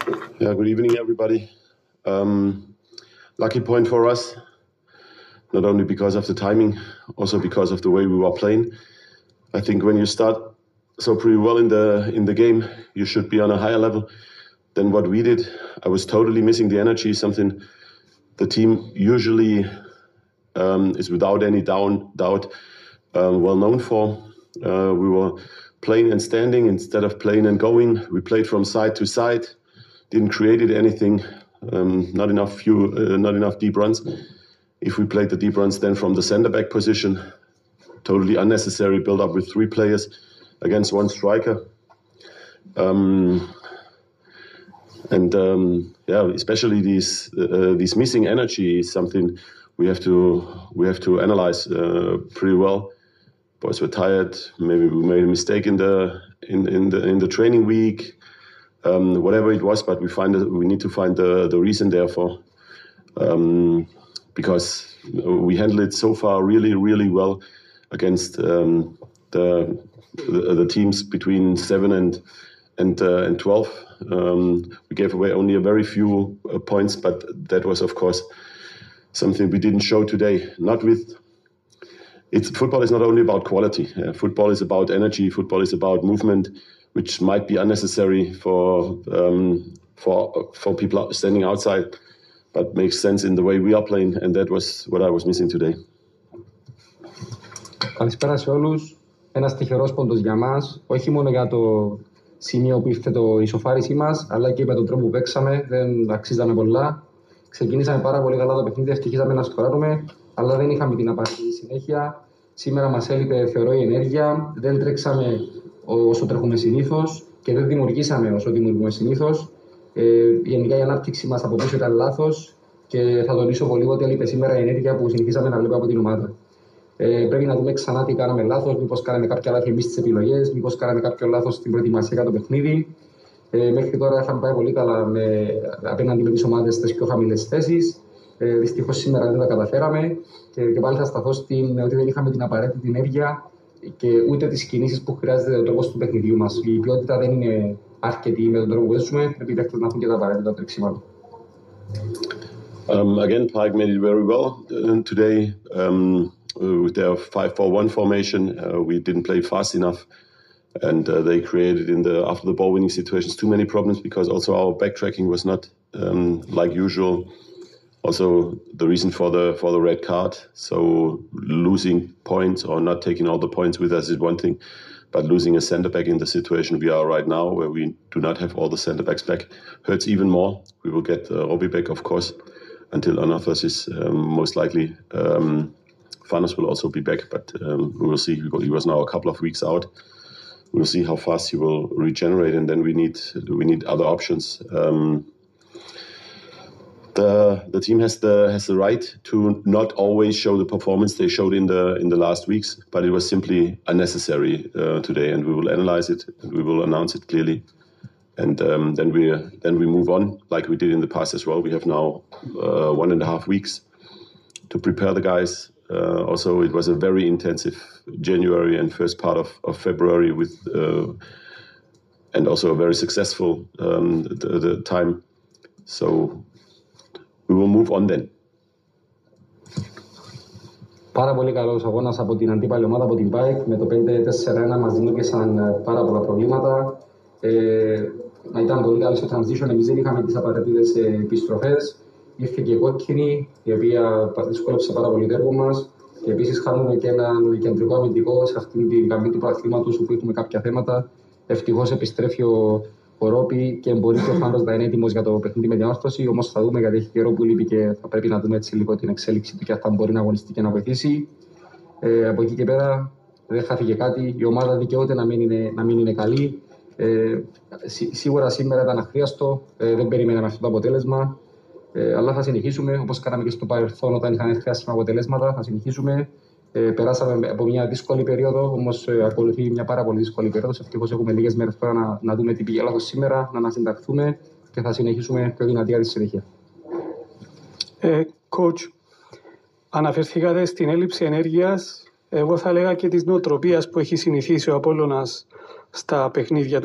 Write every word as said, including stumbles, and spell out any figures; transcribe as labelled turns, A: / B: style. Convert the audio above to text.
A: Yeah, good evening, everybody. Um, lucky point for us, not only because of the timing, also because of the way we were playing. I think when you start so pretty well in the in the game, you should be on a higher level than what we did. I was totally missing the energy, something the team usually um, is without any down, doubt um, well known for. Uh, we were playing and standing instead of playing and going. We played from side to side, didn't create anything, um, not enough few, uh, not enough deep runs. If we played the deep runs then from the center back position, totally unnecessary build up with three players against one striker. Um, and um, yeah, especially these uh, these missing energy is something we have to we have to analyze uh, pretty well. Boys were tired. Maybe we made a mistake in the in, in the in the training week. Um, whatever it was, but we find we need to find the the reason therefore, um, because we handled it so far really really well against um, the, the the teams between seven and and uh, and twelve. Um, we gave away only a very few uh, points, but that was of course something we didn't show today. Not with it's football is not only about quality. Uh, football is about energy. Football is about movement, which might be unnecessary for um, for for people standing outside, but makes sense in the way we are playing, and that was what I was missing today.
B: Καλησπέρα σε όλους. Ένας τυχερός πόντος για μας, όχι μόνο για το σημείο που ήρθε το ισοφάρισή μας, αλλά και με τον τρόπο που παίξαμε, δεν αξίζαμε πολλά. Ξεκινήσαμε πάρα πολύ καλά το παιχνίδι, ευτυχήσαμε να σκοράρουμε, αλλά δεν είχαμε την απαραίτητη συνέχεια. Σήμερα μας έλειπε, θεωρώ, η ενέργεια, δεν τρέξαμε όσο τρέχουμε συνήθως και δεν δημιουργήσαμε όσο δημιουργούμε συνήθως. Ε, γενικά η ανάπτυξη μας από πίσω ήταν λάθος και θα τονίσω πολύ ότι έλειπε σήμερα η ενέργεια που συνηθίζαμε να βλέπουμε από την ομάδα. Ε, πρέπει να δούμε ξανά τι κάναμε λάθος, μήπως κάναμε κάποια λάθη εμείς στις επιλογές, μήπως κάναμε κάποιο λάθος στην προετοιμασία για το παιχνίδι. Ε, μέχρι τώρα είχαμε πάει πολύ καλά με, απέναντι με τις ομάδες στις πιο χαμηλές θέσεις. Ε, δυστυχώς σήμερα δεν τα καταφέραμε και, και πάλι θα σταθώ στην ότι δεν είχαμε την απαραίτητη ενέργεια και ούτε τις κινήσεις που χρειάζεται ο τρόπος του παιχνιδιού μας. Η ποιότητα δεν είναι αρκετή με τον τρόπο που παίζουμε, πρέπει οι παίκτες να έχουν και τα απαραίτητα τρεξίματα.
A: Um, again, Pike made it very well uh, today. Um, with their five four one formation, uh, we didn't play fast enough, and uh, they created in the after the ball winning situations too many problems because also our backtracking was not um, like usual. Also, the reason for the for the red card. So losing points or not taking all the points with us is one thing, but losing a centre back in the situation we are right now, where we do not have all the centre backs back, hurts even more. We will get uh, Robbie back, of course, until Anathas is um, most likely. Um, Fanas will also be back, but um, we will see. He was now a couple of weeks out. We will see how fast he will regenerate, and then we need we need other options. Um, the the team has the has the right to not always show the performance they showed in the in the last weeks, but it was simply unnecessary uh, today, and we will analyze it and we will announce it clearly, and um, then we then we move on like we did in the past as well. We have now uh, one and a half weeks to prepare the guys. Uh, also, it was a very intensive January and first part of, of February with, uh, and also a very successful um, the, the time. So we will move on then.
B: Πάρα πολύ καλός αγώνας από την αντίπαλη ομάδα, από την Pike. Με το πέντε τέσσερα ένα μας δημιούργησαν πάρα πολλά προβλήματα. Ε, ήταν πολύ καλή στο transition, εμείς δεν είχαμε τις απαραίτητες επιστροφές. Ήρθε και η κόκκινη, η οποία δυσκόλεψε πάρα πολύ το έργο μας. Και επίσης χάνουμε και έναν κεντρικό αμυντικό σε αυτήν την καμπή του πρωταθλήματος όπου έχουμε κάποια θέματα. Ευτυχώς επιστρέφει ο, ο Ρόπι και μπορεί και ο Φάντος να είναι έτοιμος για το παιχνίδι με διόρθωση. Όμως θα δούμε γιατί έχει καιρό που λείπει και θα πρέπει να δούμε έτσι λίγο την εξέλιξη του και αν θα μπορεί να αγωνιστεί και να βοηθήσει. Ε, από εκεί και πέρα δεν χάθηκε κάτι. Η ομάδα δικαιούται να μην είναι, να μην είναι καλή. Ε, σί, σίγουρα σήμερα ήταν αχρίαστο, ε, δεν περιμέναμε αυτό το αποτέλεσμα. Ε, αλλά θα συνεχίσουμε, όπως κάναμε και στο παρελθόν όταν είχαν έρθει άσχημα αποτελέσματα, θα συνεχίσουμε. Ε, περάσαμε από μια δύσκολη περίοδο, όμως ε, ακολουθεί μια πάρα πολύ δύσκολη περίοδο. Ευτυχώς έχουμε λίγες μέρες τώρα να, να δούμε τι πήγε λάθος σήμερα, να ανασυνταχθούμε και θα συνεχίσουμε πιο δυνατή για τη συνέχεια.
C: Ε, coach, αναφερθήκατε στην έλλειψη ενέργειας. Εγώ θα έλεγα και της νοοτροπίας που έχει συνηθίσει ο Απόλλωνας στα παιχνίδια του.